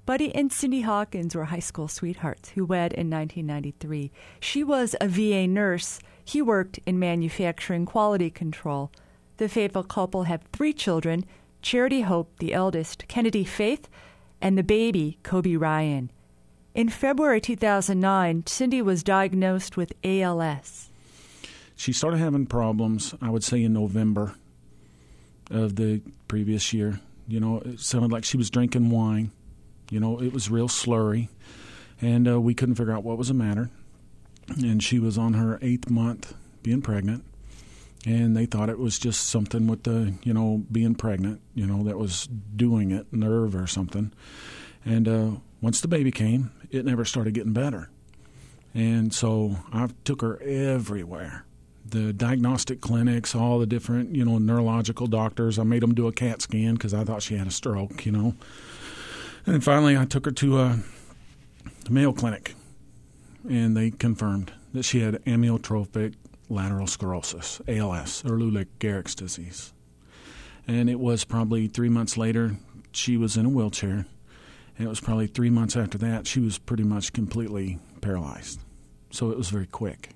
Buddy and Cindy Hawkins were high school sweethearts who wed in 1993. She was a VA nurse. He worked in manufacturing quality control. The faithful couple have 3 children, Charity Hope, the eldest, Kennedy Faith, and the baby, Kobe Ryan. In February 2009, Cindy was diagnosed with ALS. She started having problems, I would say, in November of the previous year. You know, it sounded like she was drinking wine. You know, it was real slurry, and we couldn't figure out what was the matter. And she was on her 8th month being pregnant, and they thought it was just something with the, being pregnant, that was doing it, nerve or something. And once the baby came, it never started getting better. And so I took her everywhere. The diagnostic clinics, all the different, neurological doctors. I made them do a CAT scan because I thought she had a stroke, And then finally I took her to the Mayo Clinic, and they confirmed that she had amyotrophic lateral sclerosis, ALS, or Lou Gehrig's disease. And it was probably 3 months later, she was in a wheelchair, and it was probably 3 months after that, she was pretty much completely paralyzed. So it was very quick.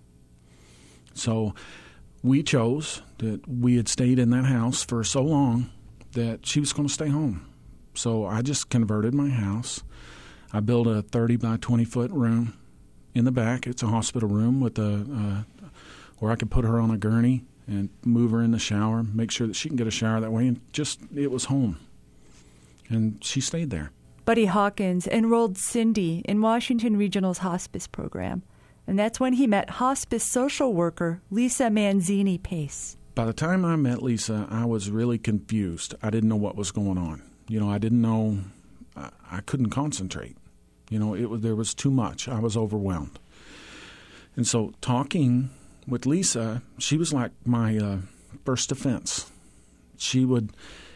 So we chose that we had stayed in that house for so long that she was going to stay home. So I just converted my house. I built a 30 by 20-foot room in the back. It's a hospital room with where I could put her on a gurney and move her in the shower, make sure that she can get a shower that way, and it was home. And she stayed there. Buddy Hawkins enrolled Cindy in Washington Regional's hospice program, and that's when he met hospice social worker Lisa Manzini Pace. By the time I met Lisa, I was really confused. I didn't know what was going on. I didn't know. I couldn't concentrate. There was too much. I was overwhelmed. And so talking with Lisa, she was like my first defense. She would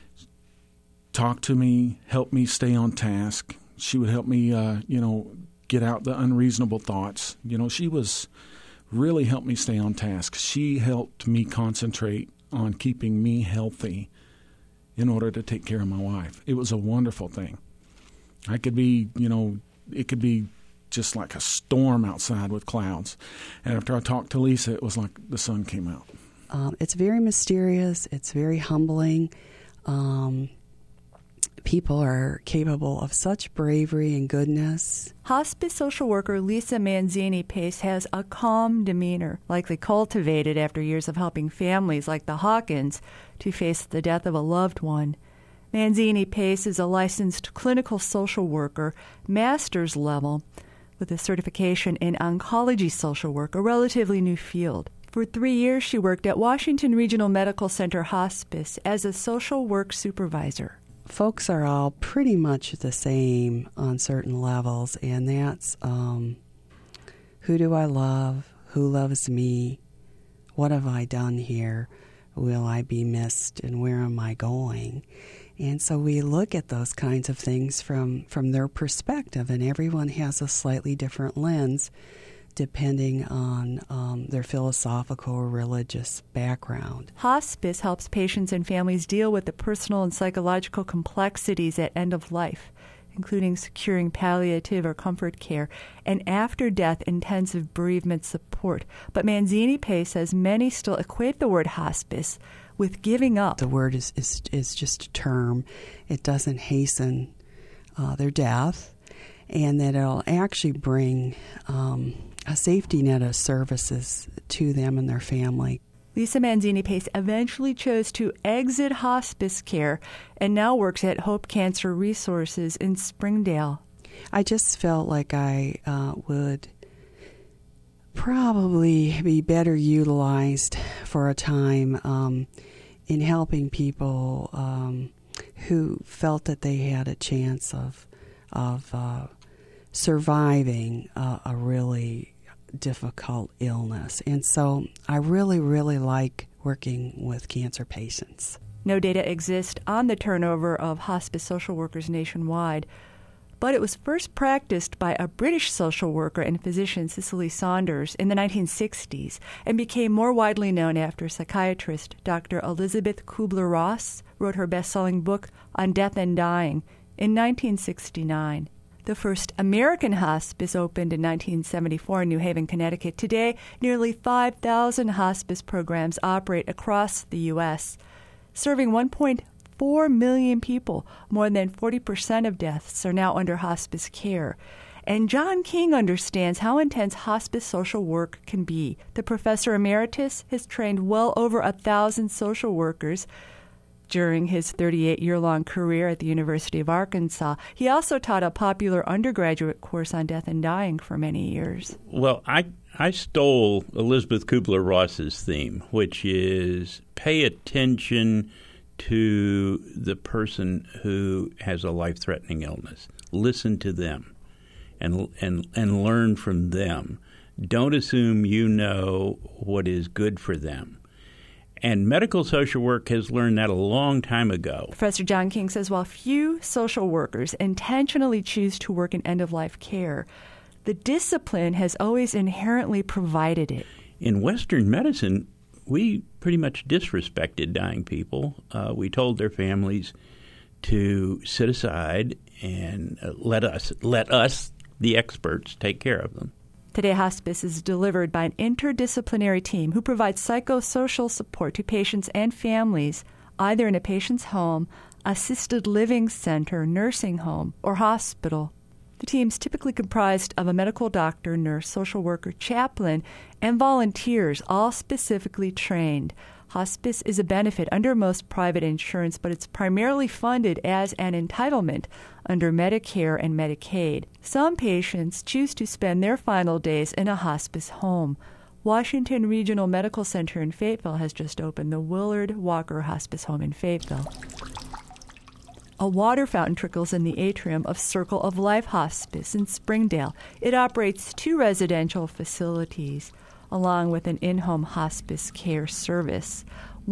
talk to me, help me stay on task. She would help me, get out the unreasonable thoughts. She was really helped me stay on task. She helped me concentrate on keeping me healthy in order to take care of my wife. It was a wonderful thing. I could be, it could be just like a storm outside with clouds. And after I talked to Lisa, it was like the sun came out. It's very mysterious. It's very humbling. People are capable of such bravery and goodness. Hospice social worker Lisa Manzini Pace has a calm demeanor, likely cultivated after years of helping families like the Hawkins to face the death of a loved one. Manzini Pace is a licensed clinical social worker, master's level, with a certification in oncology social work, a relatively new field. For 3 years, she worked at Washington Regional Medical Center Hospice as a social work supervisor. Folks are all pretty much the same on certain levels, and that's who do I love, who loves me, what have I done here, will I be missed, and where am I going? And so we look at those kinds of things from their perspective, and everyone has a slightly different lens depending on their philosophical or religious background. Hospice helps patients and families deal with the personal and psychological complexities at end of life, including securing palliative or comfort care and after-death intensive bereavement support. But Manzini Pace says many still equate the word hospice with giving up. The word is just a term. It doesn't hasten their death, and that it'll actually bring a safety net of services to them and their family. Lisa Manzini Pace eventually chose to exit hospice care and now works at Hope Cancer Resources in Springdale. I just felt like I would probably be better utilized for a time in helping people who felt that they had a chance of surviving a really difficult illness. And so I really, really like working with cancer patients. No data exists on the turnover of hospice social workers nationwide, but it was first practiced by a British social worker and physician, Cicely Saunders, in the 1960s and became more widely known after psychiatrist Dr. Elizabeth Kubler-Ross wrote her best-selling book On Death and Dying in 1969. The first American hospice opened in 1974 in New Haven, Connecticut. Today, nearly 5,000 hospice programs operate across the U.S., serving 1.4 million people. More than 40% of deaths are now under hospice care. And John King understands how intense hospice social work can be. The professor emeritus has trained well over 1,000 social workers during his 38-year-long career at the University of Arkansas. He also taught a popular undergraduate course on death and dying for many years. Well, I stole Elizabeth Kubler-Ross's theme, which is pay attention to the person who has a life-threatening illness. Listen to them and learn from them. Don't assume you know what is good for them. And medical social work has learned that a long time ago. Professor John King says while few social workers intentionally choose to work in end-of-life care, the discipline has always inherently provided it. In Western medicine, we pretty much disrespected dying people. We told their families to sit aside and let us, the experts, take care of them. Today, hospice is delivered by an interdisciplinary team who provides psychosocial support to patients and families, either in a patient's home, assisted living center, nursing home, or hospital. The team's typically comprised of a medical doctor, nurse, social worker, chaplain, and volunteers, all specifically trained. Hospice is a benefit under most private insurance, but it's primarily funded as an entitlement under Medicare and Medicaid. Some patients choose to spend their final days in a hospice home. Washington Regional Medical Center in Fayetteville has just opened the Willard Walker Hospice Home in Fayetteville. A water fountain trickles in the atrium of Circle of Life Hospice in Springdale. It operates 2 residential facilities, along with an in-home hospice care service.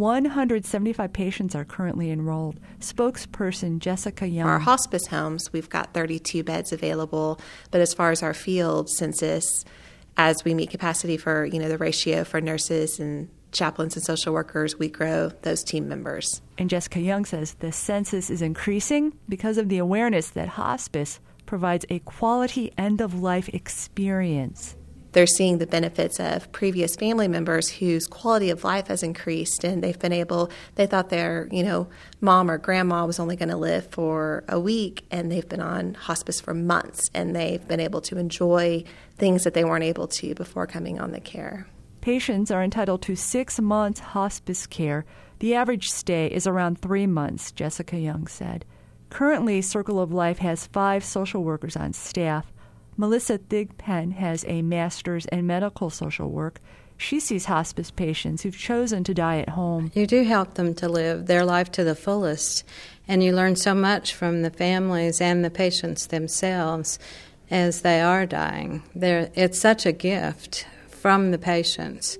175 patients are currently enrolled. Spokesperson Jessica Young. Our hospice homes, we've got 32 beds available, but as far as our field census, as we meet capacity for, the ratio for nurses and chaplains and social workers, we grow those team members. And Jessica Young says the census is increasing because of the awareness that hospice provides a quality end-of-life experience. They're seeing the benefits of previous family members whose quality of life has increased, and they've been able, they thought their, mom or grandma was only going to live for a week, and they've been on hospice for months, and they've been able to enjoy things that they weren't able to before coming on the care. Patients are entitled to 6 months hospice care. The average stay is around 3 months, Jessica Young said. Currently, Circle of Life has 5 social workers on staff. Melissa Thigpen has a master's in medical social work. She sees hospice patients who've chosen to die at home. You do help them to live their life to the fullest, and you learn so much from the families and the patients themselves as they are dying. It's such a gift from the patients,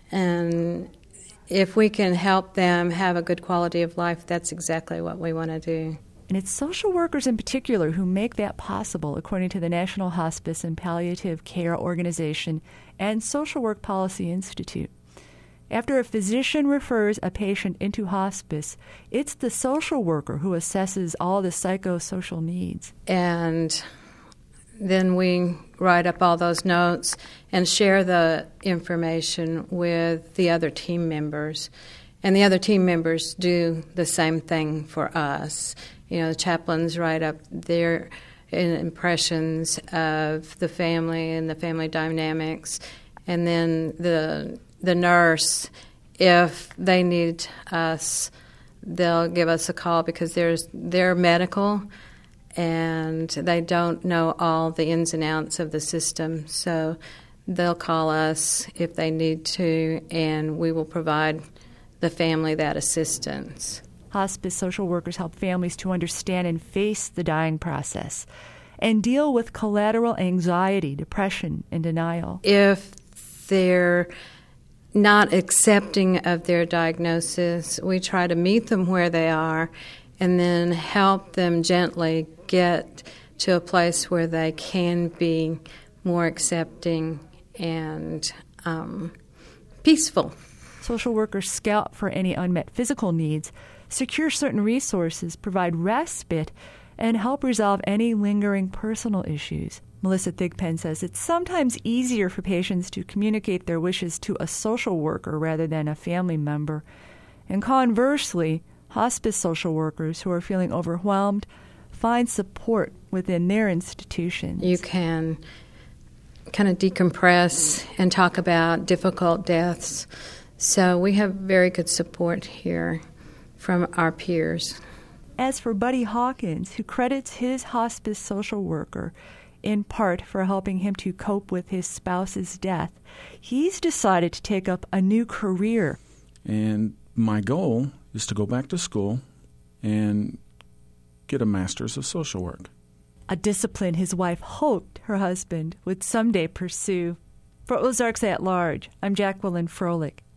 and if we can help them have a good quality of life, that's exactly what we want to do. And it's social workers in particular who make that possible, according to the National Hospice and Palliative Care Organization and Social Work Policy Institute. After a physician refers a patient into hospice, it's the social worker who assesses all the psychosocial needs. And then we write up all those notes and share the information with the other team members. And the other team members do the same thing for us. The chaplains write up their impressions of the family and the family dynamics. And then the nurse, if they need us, they'll give us a call because they're medical and they don't know all the ins and outs of the system. So they'll call us if they need to, and we will provide the family that assistance. Hospice social workers help families to understand and face the dying process and deal with collateral anxiety, depression, and denial. If they're not accepting of their diagnosis, we try to meet them where they are and then help them gently get to a place where they can be more accepting and peaceful. Social workers scout for any unmet physical needs, secure certain resources, provide respite, and help resolve any lingering personal issues. Melissa Thigpen says it's sometimes easier for patients to communicate their wishes to a social worker rather than a family member. And conversely, hospice social workers who are feeling overwhelmed find support within their institutions. You can kind of decompress and talk about difficult deaths. So we have very good support here from our peers. As for Buddy Hawkins, who credits his hospice social worker in part for helping him to cope with his spouse's death, he's decided to take up a new career. And my goal is to go back to school and get a master's of social work. A discipline his wife hoped her husband would someday pursue. For Ozarks at Large, I'm Jacqueline Froelich.